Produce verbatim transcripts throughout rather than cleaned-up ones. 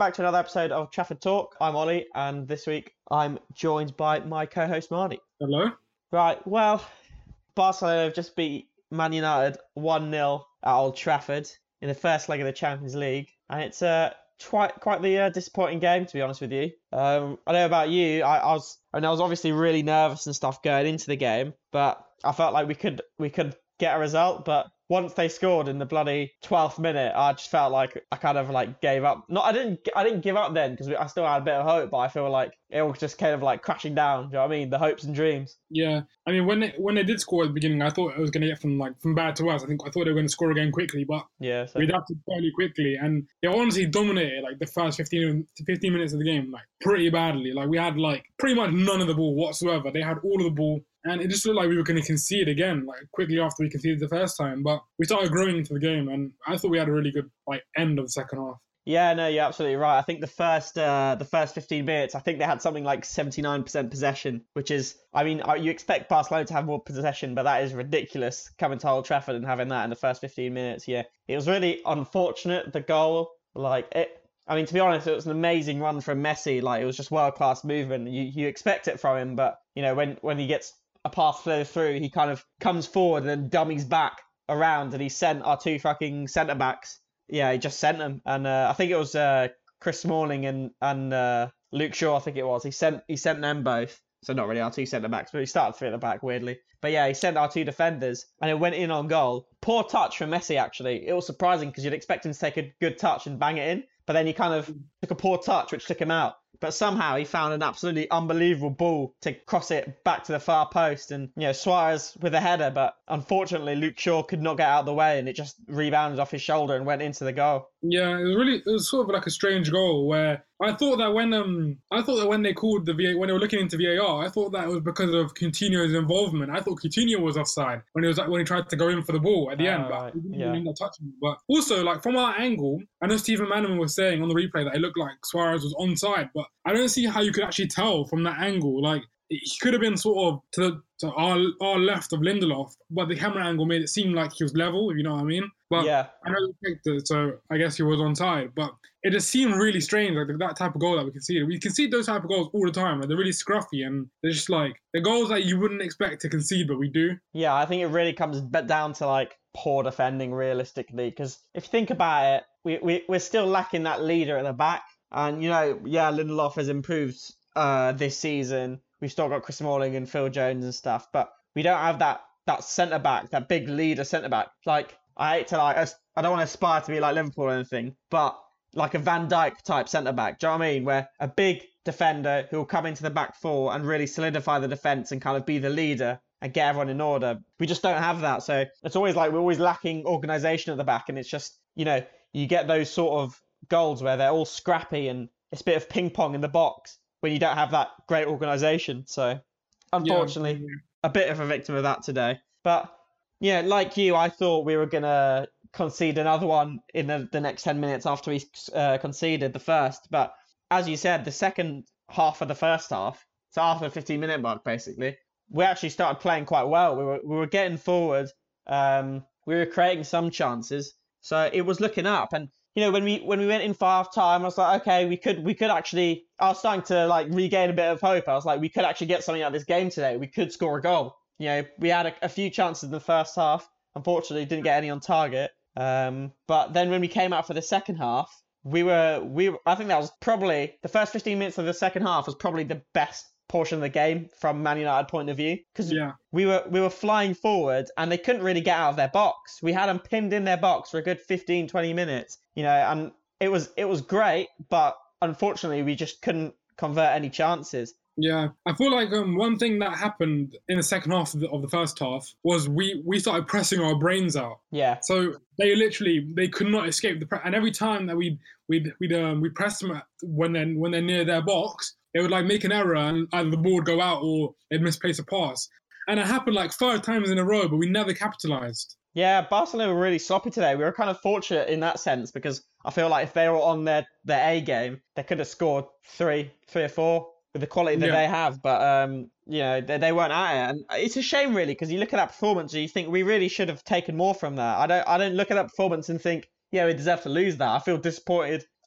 back to another episode of Trafford Talk. I'm Ollie, and this week I'm joined by my co-host Marty. Hello. Right, well, Barcelona have just beat Man United one nil at Old Trafford in the first leg of the Champions League, and it's uh, quite quite the uh, disappointing game, to be honest with you. Um, I know about you, I, I was I, mean, I was obviously really nervous and stuff going into the game, but I felt like we could we could get a result, but once they scored in the bloody twelfth minute, I just felt like I kind of like gave up. Not, I didn't, I didn't give up then because I still had a bit of hope, but I feel like it was just kind of like crashing down. Do you know what I mean? The hopes and dreams. Yeah, I mean, when they, when they did score at the beginning, I thought it was going to get from like from bad to worse. I think I thought they were going to score again quickly, but yeah, so. we adapted fairly quickly, and they honestly dominated like the first fifteen, fifteen minutes of the game, like pretty badly. Like we had like pretty much none of the ball whatsoever. They had all of the ball. And it just looked like we were going to concede again, like quickly after we conceded the first time. But we started growing into the game, and I thought we had a really good like end of the second half. Yeah, no, you're absolutely right. I think the first uh, the first fifteen minutes, I think they had something like seventy-nine percent possession, which is, I mean, you expect Barcelona to have more possession, but that is ridiculous coming to Old Trafford and having that in the first fifteen minutes. Yeah, it was really unfortunate, the goal. Like it. I mean, to be honest, it was an amazing run from Messi. Like it was just world class movement. You you expect it from him, but you know when when he gets a pass flow through, he kind of comes forward and then dummies back around, and he sent our two fucking centre backs. Yeah, he just sent them, and uh, I think it was uh, Chris Smalling and and uh, Luke Shaw. I think it was. He sent he sent them both. So not really our two centre backs, but he started three at the back weirdly. But yeah, he sent our two defenders, and it went in on goal. Poor touch from Messi actually. It was surprising because you'd expect him to take a good touch and bang it in, but then he kind of took a poor touch, which took him out. But somehow he found an absolutely unbelievable ball to cross it back to the far post. And, you know, Suarez with a header, but unfortunately Luke Shaw could not get out of the way, and it just rebounded off his shoulder and went into the goal. Yeah, it was really, it was sort of like a strange goal where I thought that when um I thought that when they called the V A, when they were looking into V A R, I thought that it was because of Coutinho's involvement. I thought Coutinho was offside when he was like, when he tried to go in for the ball at the oh, end, but right. he didn't yeah. really end up touching it. But also, like from our angle, I know Stephen Manaman was saying on the replay that it looked like Suarez was onside, but I don't see how you could actually tell from that angle. Like he could have been sort of to, the, to our our left of Lindelof, but the camera angle made it seem like he was level, if you know what I mean. But yeah. I know he picked it, so I guess he was onside. But it just seemed really strange, like that type of goal that we conceded. We concede those type of goals all the time. Like they're really scruffy, and they're just like they're goals that you wouldn't expect to concede, but we do. Yeah, I think it really comes down to like poor defending, realistically. Because if you think about it, we we we're still lacking that leader at the back, and you know, yeah, Lindelof has improved uh, this season. We've still got Chris Smalling and Phil Jones and stuff, but we don't have that that centre back, that big leader centre back. Like I hate to like, I don't want to aspire to be like Liverpool or anything, but like a Van Dijk type centre back. Do you know what I mean? Where a big defender who will come into the back four and really solidify the defence and kind of be the leader and get everyone in order. We just don't have that, so it's always like we're always lacking organisation at the back, and it's just, you know, you get those sort of goals where they're all scrappy and it's a bit of ping pong in the box when you don't have that great organisation. So, unfortunately, yeah, yeah. a bit of a victim of that today. But, yeah, like you, I thought we were going to concede another one in the, the next ten minutes after we uh, conceded the first. But, as you said, the second half of the first half, so after the fifteen-minute mark, basically, we actually started playing quite well. We were we were getting forward. Um, we were creating some chances. So, it was looking up. And, you know, when we when we went in for half time, I was like, okay, we could we could actually. I was starting to like regain a bit of hope. I was like, we could actually get something out of this game today. We could score a goal. You know, we had a, a few chances in the first half. Unfortunately, didn't get any on target. Um, but then when we came out for the second half, we were we. I think that was probably the first fifteen minutes of the second half was probably the best portion of the game from Man United point of view, because yeah. we were we were flying forward and they couldn't really get out of their box. We had them pinned in their box for a good fifteen, twenty minutes, you know, and it was it was great, but unfortunately we just couldn't convert any chances. Yeah, I feel like um, one thing that happened in the second half of the, of the first half was we, we started pressing our brains out. Yeah. So they literally they could not escape the press, and every time that we we we um, we pressed them at, when they when they're near their box, they would like make an error and either the ball would go out or they'd misplace a pass. And it happened like five times in a row, but we never capitalised. Yeah, Barcelona were really sloppy today. We were kind of fortunate in that sense because I feel like if they were on their, their A game, they could have scored three, three or four with the quality that yeah. they have. But, um, you know, they, they weren't at it. And it's a shame, really, because you look at that performance and you think we really should have taken more from that. I don't I don't look at that performance and think, yeah, we deserve to lose that. I feel disappointed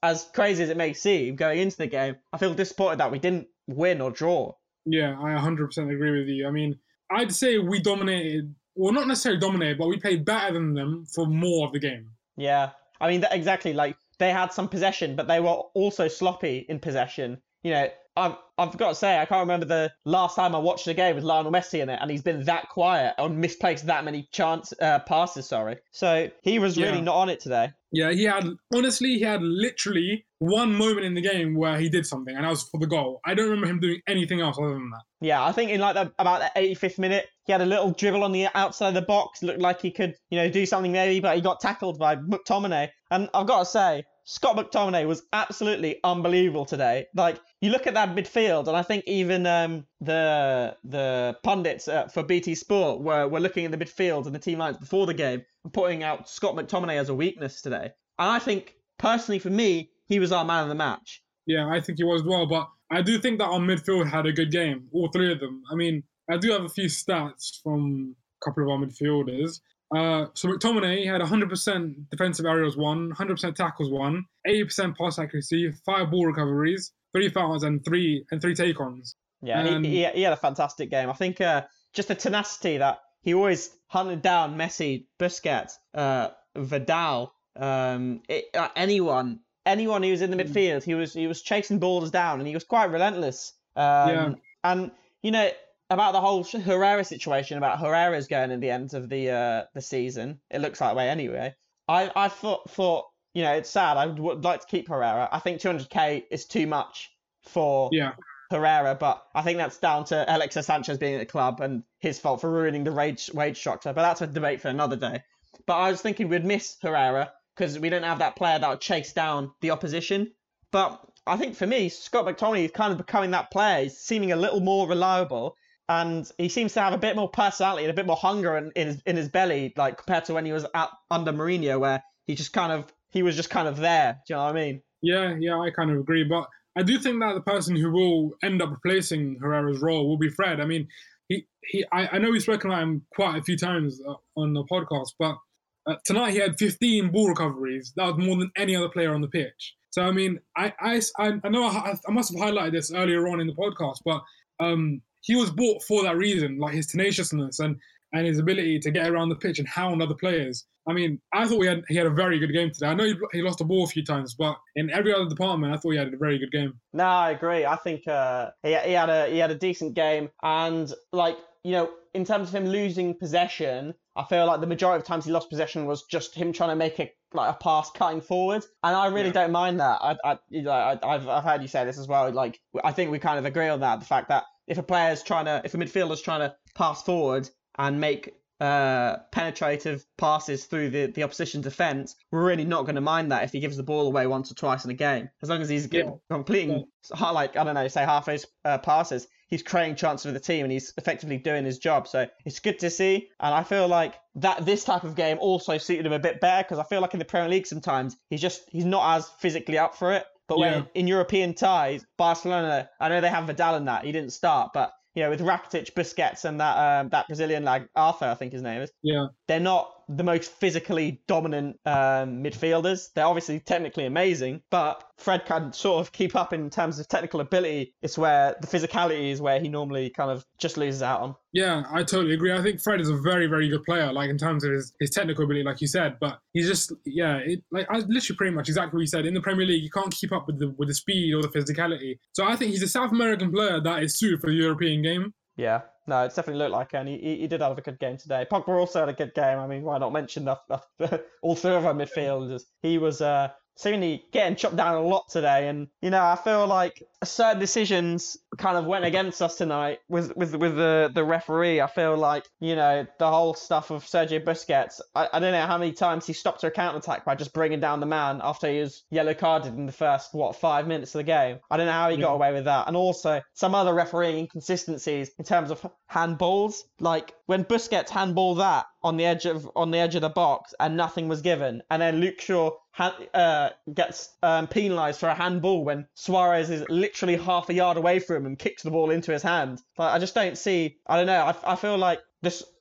as crazy as it may seem going into the game, I feel disappointed that we didn't win or draw. Yeah, I one hundred percent agree with you. I mean, I'd say we dominated, well, not necessarily dominated, but we played better than them for more of the game. Yeah, I mean, that, exactly. Like, they had some possession, but they were also sloppy in possession. You know, I've, I've got to say, I can't remember the last time I watched a game with Lionel Messi in it, and he's been that quiet or misplaced that many chance uh, passes, sorry. So he was really Yeah. not on it today. Yeah, he had, honestly, he had literally one moment in the game where he did something, and that was for the goal. I don't remember him doing anything else other than that. Yeah, I think in like the, about the eighty-fifth minute, he had a little dribble on the outside of the box, looked like he could, you know, do something maybe, but he got tackled by McTominay. And I've got to say, Scott McTominay was absolutely unbelievable today. Like, you look at that midfield, and I think even um, the the pundits uh, for B T Sport were, were looking at the midfield and the team lines before the game and pointing out Scott McTominay as a weakness today. And I think, personally for me, he was our man of the match. Yeah, I think he was as well, but I do think that our midfield had a good game, all three of them. I mean, I do have a few stats from a couple of our midfielders. Uh, so McTominay had one hundred percent defensive aerials won, one hundred percent tackles won, eighty percent pass accuracy, five ball recoveries, three fouls, and three and three take-ons. Yeah, And- he, he, he had a fantastic game. I think uh, just the tenacity that he always hunted down Messi, Busquets, uh, Vidal, um, it, uh, anyone, anyone who was in the midfield, he was he was chasing balls down, and he was quite relentless. Um, Yeah. And you know about the whole Herrera situation, about Herrera's going at the end of the uh, the season. It looks that way anyway. I I thought thought you know it's sad. I would like to keep Herrera. I think two hundred k is too much for Yeah, Herrera, but I think that's down to Alexis Sanchez being at the club and his fault for ruining the wage wage structure. But that's a debate for another day. But I was thinking we'd miss Herrera because we don't have that player that would chase down the opposition. But I think for me, Scott McTominay is kind of becoming that player. He's seeming a little more reliable, and he seems to have a bit more personality and a bit more hunger in, in his in his belly, like compared to when he was at, under Mourinho, where he just kind of he was just kind of there. Do you know what I mean? yeah, yeah, I kind of agree. But I do think that the person who will end up replacing Herrera's role will be Fred. I mean, he, he I, I know we've spoken about him quite a few times uh, on the podcast, but uh, tonight he had fifteen ball recoveries. That was more than any other player on the pitch. So, I mean, I, I, I know I, I must have highlighted this earlier on in the podcast, but um, he was bought for that reason, like his tenaciousness and, and his ability to get around the pitch and hound other players. I mean, I thought we had he had a very good game today. I know he, he lost the ball a few times, but in every other department, I thought he had a very good game. No, I agree. I think uh, he he had a he had a decent game, and like you know, in terms of him losing possession, I feel like the majority of times he lost possession was just him trying to make a like a pass cutting forward, and I really Yeah. don't mind that. I I you know, I I've I've heard you say this as well. Like I think we kind of agree on that. The fact that if a player's trying to, if a midfielder's trying to pass forward and make uh, penetrative passes through the, the opposition defence, we're really not going to mind that if he gives the ball away once or twice in a game. As long as he's Yeah. completing, yeah. like, I don't know, say half those uh, passes, he's creating chances for the team and he's effectively doing his job. So it's good to see. And I feel like that this type of game also suited him a bit better because I feel like in the Premier League sometimes he's just, he's not as physically up for it. But when Yeah. in European ties, Barcelona, I know they have Vidal in that, he didn't start, but you know, with Rakitic, Busquets, and that um, that Brazilian lad, Arthur, I think his name is, Yeah, they're not the most physically dominant um, midfielders. They're obviously technically amazing, but Fred can sort of keep up in terms of technical ability. It's where the physicality is where he normally kind of just loses out on. yeah, I totally agree. I think Fred is a very, very good player, like in terms of his, his technical ability, like you said. But he's just, yeah, it, like I literally pretty much exactly what you said. In the Premier League, you can't keep up with the with the speed or the physicality. So I think he's a South American player that is suited for the European game. Yeah, no, it's definitely looked like it, and he, he he did have a good game today. Pogba also had a good game. I mean, why not mention the, the, all three of our midfielders? He was uh, seemingly getting chopped down a lot today, and you know, I feel like certain decisions kind of went against us tonight with with with the the referee. I feel like you know the whole stuff of Sergio Busquets. I, I don't know how many times he stopped a counter attack by just bringing down the man after he was yellow carded in the first what five minutes of the game. I don't know how he got Yeah. away with that, and also some other refereeing inconsistencies in terms of handballs. Like when Busquets handballed that on the edge of on the edge of the box and nothing was given, and then Luke Shaw ha- uh, gets um, penalised for a handball when Suarez is literally half a yard away from him and kicks the ball into his hand. Like I just don't see. I don't know. I, I feel like this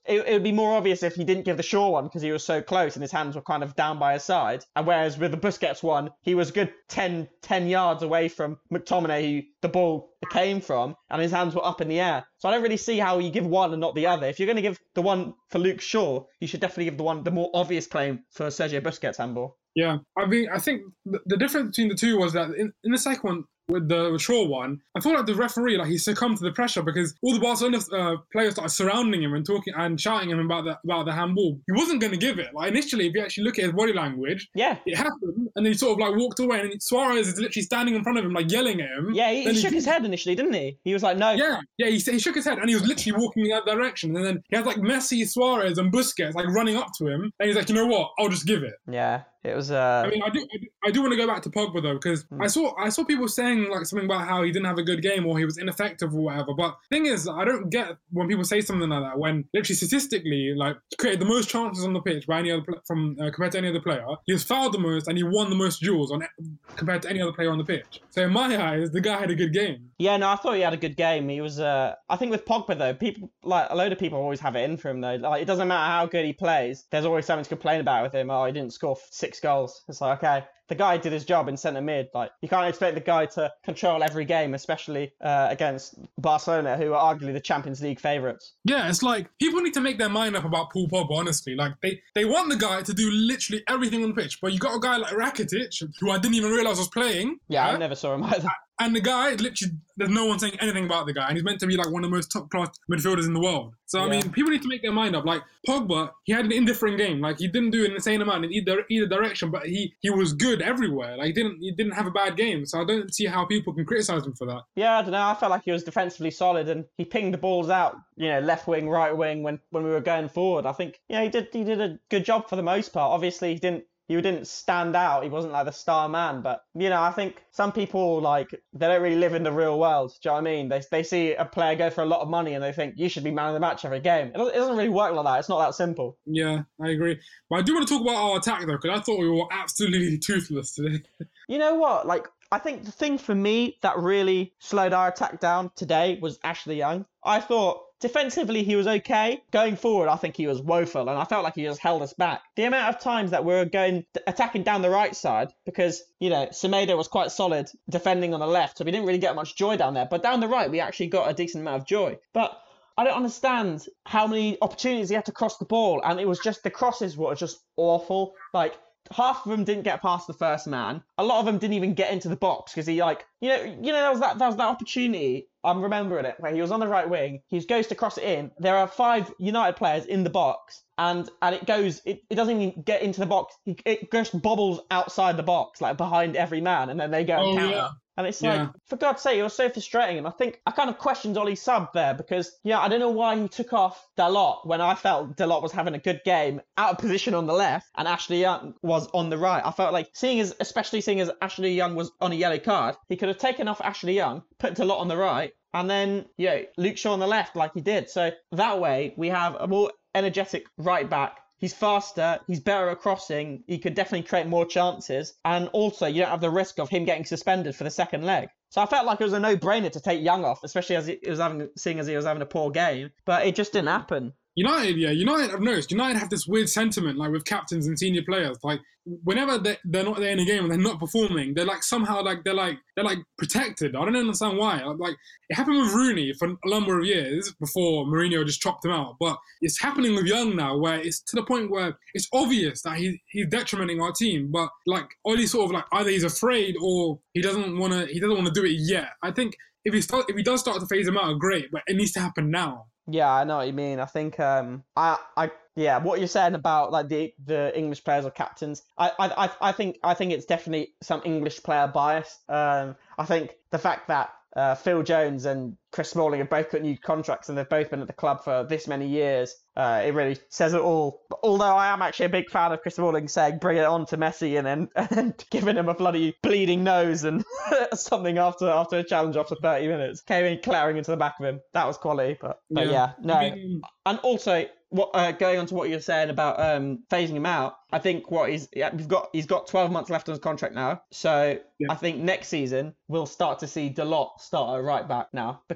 it, it would be more obvious if he didn't give the Shaw one because he was so close and his hands were kind of down by his side. And whereas with the Busquets one, he was a good ten, ten yards away from McTominay, who the ball came from, and his hands were up in the air. So I don't really see how you give one and not the other. If you're going to give the one for Luke Shaw, you should definitely give the one, the more obvious claim for Sergio Busquets handball. Yeah, I mean, I think the, the difference between the two was that in, in the second one, with the Shaw one, I thought like the referee, like he succumbed to the pressure because all the Barcelona uh, players started surrounding him and talking and shouting him about the about the handball. He wasn't going to give it. Like initially, if you actually look at his body language, yeah, it happened, and then he sort of like walked away, and Suarez is literally standing in front of him, like yelling at him. Yeah, he, he shook he, his head initially, didn't he? He was like, no. Yeah, yeah, he, he shook his head, and he was literally walking in that direction, and then he has like Messi, Suarez, and Busquets like running up to him, and he's like, you know what? I'll just give it. Yeah. It was. Uh... I mean, I do. I do, I do want to go back to Pogba though, because mm. I saw I saw people saying like something about how he didn't have a good game or he was ineffective or whatever. But thing is, I don't get when people say something like that. When literally statistically, like he created the most chances on the pitch by any other from uh, compared to any other player. He was fouled the most and he won the most duels on compared to any other player on the pitch. So in my eyes, the guy had a good game. Yeah, no, I thought he had a good game. He was. Uh, I think with Pogba though, people like a load of people always have it in for him though. Like it doesn't matter how good he plays. There's always something to complain about with him. Oh, he didn't score six goals. It's like, okay, the guy did his job in centre mid. Like you can't expect the guy to control every game, especially uh, against Barcelona, who are arguably the Champions League favourites. Yeah, it's like people need to make their mind up about Paul Pogba. Honestly, like they, they want the guy to do literally everything on the pitch, but you got a guy like Rakitic, who I didn't even realise was playing. Yeah, yeah? I never saw him either. And the guy, literally, there's no one saying anything about the guy. And he's meant to be like one of the most top-class midfielders in the world. So, I yeah. mean, people need to make their mind up. Like, Pogba, he had an indifferent game. Like, he didn't do an insane amount in either either direction, but he, he was good everywhere. Like, he didn't he didn't have a bad game. So I don't see how people can criticise him for that. Yeah, I don't know. I felt like he was defensively solid and he pinged the balls out, you know, left wing, right wing when, when we were going forward. I think, yeah, he did he did a good job for the most part. Obviously, he didn't He didn't stand out. He wasn't like the star man. But, you know, I think some people, like, they don't really live in the real world. Do you know what I mean? They they see a player go for a lot of money and they think, you should be man of the match every game. It doesn't, it doesn't really work like that. It's not that simple. Yeah, I agree. But I do want to talk about our attack, though, because I thought we were absolutely toothless today. You know what? Like, I think the thing for me that really slowed our attack down today was Ashley Young. I thought defensively he was okay. Going forward, I think he was woeful, and I felt like he just held us back. The amount of times that we were going attacking down the right side, because, you know, Semedo was quite solid defending on the left, so we didn't really get much joy down there. But down the right, we actually got a decent amount of joy. But I don't understand how many opportunities he had to cross the ball, and it was just the crosses were just awful. Like, half of them didn't get past the first man. A lot of them didn't even get into the box because he, like, you know, you know, there was that, there was that opportunity. I'm remembering it where he was on the right wing. He goes to cross it in. There are five United players in the box, and and it goes. It, it doesn't even get into the box. It, it just bobbles outside the box, like behind every man, and then they go and oh, counter. Yeah. And it's yeah. like, for God's sake, it was so frustrating. And I think I kind of questioned Ollie's sub there because, yeah, I don't know why he took off Dalot when I felt Dalot was having a good game, out of position on the left, and Ashley Young was on the right. I felt like, seeing as, especially seeing as Ashley Young was on a yellow card, he could have taken off Ashley Young, put Dalot on the right, and then, you know, Luke Shaw on the left like he did. So that way, we have a more energetic right back. He's faster, he's better at crossing, he could definitely create more chances, and also you don't have the risk of him getting suspended for the second leg. So I felt like it was a no-brainer to take Young off, especially as he was having, seeing as he was having a poor game, but it just didn't happen. United, yeah, United, I've noticed, United have this weird sentiment, like with captains and senior players, like whenever they're, they're not there in a game and they're not performing, they're like somehow like, they're like, they're like protected. I don't understand why. Like, it happened with Rooney for a number of years before Mourinho just chopped him out, but it's happening with Young now where it's to the point where it's obvious that he, he's detrimenting our team, but like, Ollie sort of like, either he's afraid or he doesn't want to, he doesn't want to do it yet. I think if he start, if he does start to phase him out, great, but it needs to happen now. Yeah, I know what you mean. I think, um, I, I, yeah, what you're saying about like the the English players or captains, I, I, I think, I think it's definitely some English player bias. Um, I think the fact that uh, Phil Jones and Chris Smalling have both got new contracts and they've both been at the club for this many years, uh, it really says it all. But although I am actually a big fan of Chris Smalling saying bring it on to Messi and then and then giving him a bloody bleeding nose and something after after a challenge after thirty minutes, came in clattering into the back of him. That was quality, but, but yeah. yeah, no. I mean, and also, what uh, going on to what you're saying about um, phasing him out, I think what he's yeah, we've got he's got twelve months left on his contract now. So yeah. I think next season we'll start to see Dalot start at right back now because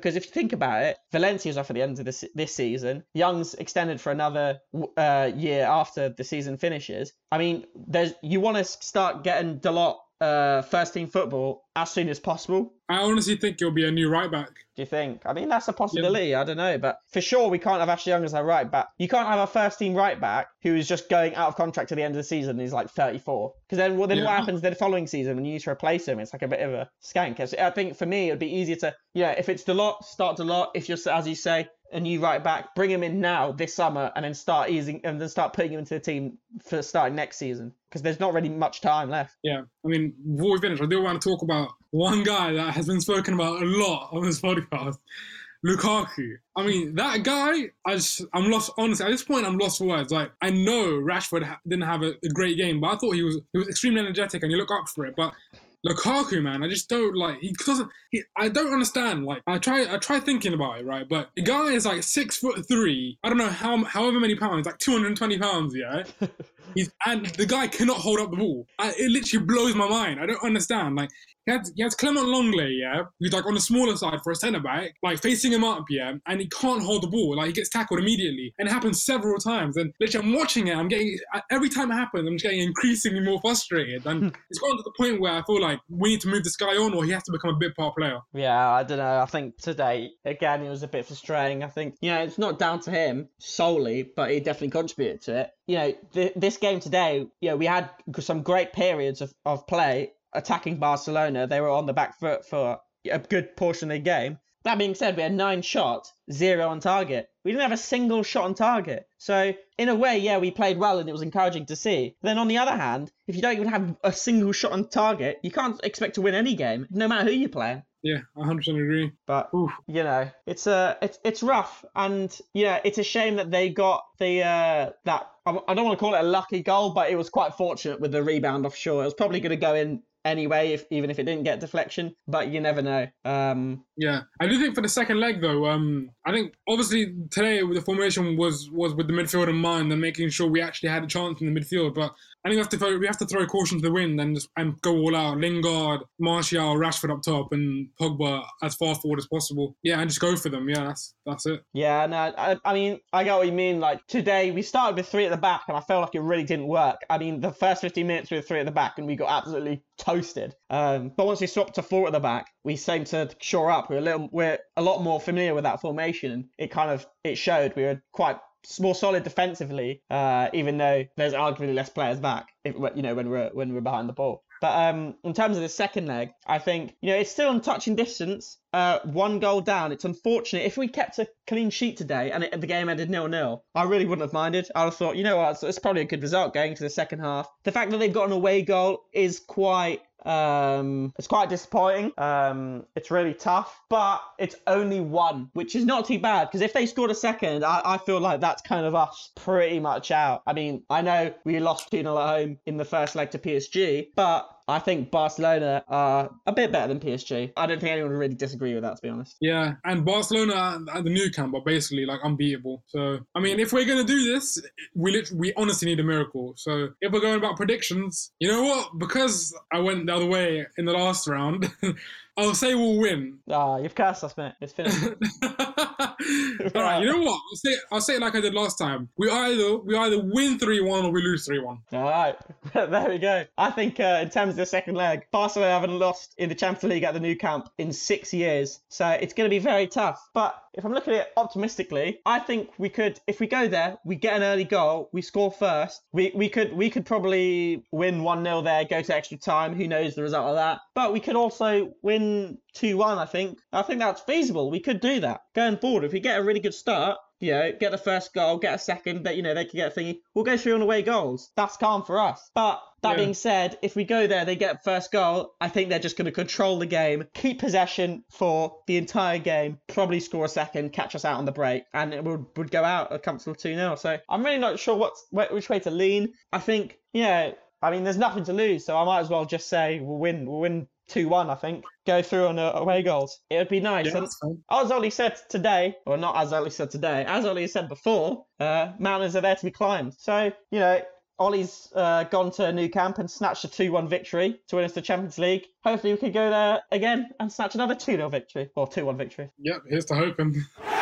because if you think about it, Valencia's off at the end of this this season. Young's extended for another uh, year after the season finishes. I mean, there's you want to start getting Dalot uh, first team football as soon as possible. I honestly think it'll be a new right back. Do you think? I mean, that's a possibility. Yeah. I don't know. But for sure, we can't have Ashley Young as our right back. You can't have a first team right back who is just going out of contract at the end of the season and he's like thirty-four. Because then, well, then yeah. what happens the following season when you need to replace him? It's like a bit of a skank. I think for me, it would be easier to, yeah, if it's Dalot, start Dalot. If you're, as you say, a new right back, bring him in now this summer and then start easing and then start putting him into the team for starting next season because there's not really much time left. Yeah, I mean, before we finish, I do want to talk about one guy that has been spoken about a lot on this podcast, Lukaku. I mean, that guy, I just, I'm lost, honestly, at this point, I'm lost for words. Like, I know Rashford ha- didn't have a, a great game, but I thought he was he was extremely energetic and you look up for it, but Lukaku, man, I just don't like. He doesn't. He, I don't understand. Like, I try. I try thinking about it, right? But the guy is like six foot three. I don't know how, however many pounds, like two hundred and twenty pounds. Yeah, he's and the guy cannot hold up the ball. I, it literally blows my mind. I don't understand. Like, he has, he has Clement Longley, yeah, who's like on the smaller side for a centre back, like facing him up, yeah, and he can't hold the ball. Like, he gets tackled immediately, and it happens several times. And literally, I'm watching it. I'm getting every time it happens, I'm just getting increasingly more frustrated. And it's gotten to the point where I feel like we need to move this guy on, or he has to become a big part player. Yeah, I don't know. I think today again it was a bit frustrating. I think you know it's not down to him solely, but he definitely contributed to it. You know, th- this game today, you know, we had some great periods of, of play attacking Barcelona. They were on the back foot for a good portion of the game. That being said, we had nine shots, zero on target. We didn't have a single shot on target. So, in a way, yeah, we played well and it was encouraging to see. Then on the other hand, if you don't even have a single shot on target, you can't expect to win any game, no matter who you're playing. Yeah, one hundred percent agree. But, Oof. you know, it's uh, it's it's rough. And, yeah, it's a shame that they got the, uh, that, I don't want to call it a lucky goal, but it was quite fortunate with the rebound offshore. It was probably going to go in anyway, if even if it didn't get deflection, but you never know. Um, yeah, I do think for the second leg though, um, I think obviously today the formation was was with the midfield in mind and making sure we actually had a chance in the midfield. But I think we have to throw, we have to throw caution to the wind and just and go all out. Lingard, Martial, Rashford up top, and Pogba as far forward as possible. Yeah, and just go for them. Yeah, that's that's it. Yeah, no, I, I mean I get what you mean. Like today we started with three at the back, and I felt like it really didn't work. I mean the first fifteen minutes we were three at the back, and we got absolutely toasted. Um, but once we swapped to four at the back, we seemed to shore up. We're a little, we're a lot more familiar with that formation, and it kind of it showed. We were quite more solid defensively, uh, even though there's arguably less players back. If you know when we're when we're behind the ball. But um, in terms of the second leg, I think you know it's still in touching distance. Uh, one goal down. It's unfortunate. If we kept a clean sheet today and it, the game ended nil nil, I really wouldn't have minded. I'd have thought, you know what, it's, it's probably a good result going to the second half. The fact that they've got an away goal is quite. Um, it's quite disappointing. Um, it's really tough, but it's only one, which is not too bad because if they scored a second, I, I feel like that's kind of us pretty much out. I mean, I know we lost two nil at home in the first leg to P S G, but I think Barcelona are a bit better than P S G. I don't think anyone would really disagree with that, to be honest. Yeah, and Barcelona at the Nou Camp are basically like unbeatable. So, I mean, if we're going to do this, we literally, we honestly need a miracle. So, if we're going about predictions, you know what? Because I went the other way in the last round, I'll say we'll win. Ah, you've cursed us, mate. It's finished. All right, you know what? I'll say I'll say it like I did last time. We either we either win three one or we lose three one. All right, there we go. I think uh, in terms of the second leg, Barcelona haven't lost in the Champions League at the Nou Camp in six years, so it's going to be very tough. But if I'm looking at it optimistically, I think we could, if we go there, we get an early goal, we score first. We we could we could probably win one nil there, go to extra time. Who knows the result of that? But we could also win two one, I think. I think that's feasible. We could do that. Going forward, if we get a really good start, you know, get the first goal, get a second, that, you know, they can get a thingy. We'll go through on away goals. That's calm for us. But that yeah. being said, if we go there, they get first goal, I think they're just going to control the game, keep possession for the entire game, probably score a second, catch us out on the break, and it would, would go out a comfortable two nil. So I'm really not sure what's which way to lean. I think, you know, I mean, there's nothing to lose, so I might as well just say we'll win. We'll win two one, I think. Go through on uh, away goals. It would be nice. Yeah, and as Ollie said today, or not as Ollie said today, as Ollie said before, uh, mountains are there to be climbed. So, you know, Ollie's uh, gone to Nou Camp and snatched a two one victory to win us the Champions League. Hopefully we can go there again and snatch another two nil victory, or two one victory. Yep, here's to hoping.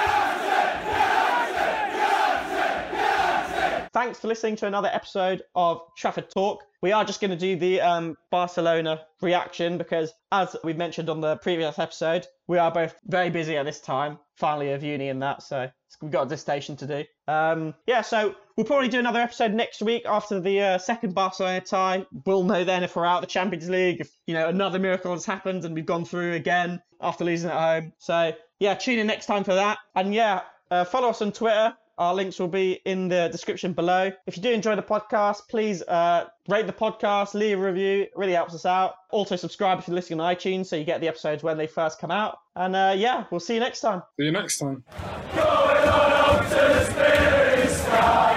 Thanks for listening to another episode of Trafford Talk. We are just going to do the um, Barcelona reaction because, as we mentioned on the previous episode, we are both very busy at this time, final year of uni and that, so we've got a dissertation to do. Um, yeah, so we'll probably do another episode next week after the uh, second Barcelona tie. We'll know then if we're out of the Champions League, if you know another miracle has happened and we've gone through again after losing at home. So yeah, tune in next time for that. And yeah, uh, follow us on Twitter. Our links will be in the description below. If you do enjoy the podcast, please uh, rate the podcast, leave a review. It really helps us out. Also subscribe if you're listening on iTunes so you get the episodes when they first come out. And uh, yeah, we'll see you next time. See you next time. Going on up to the space sky.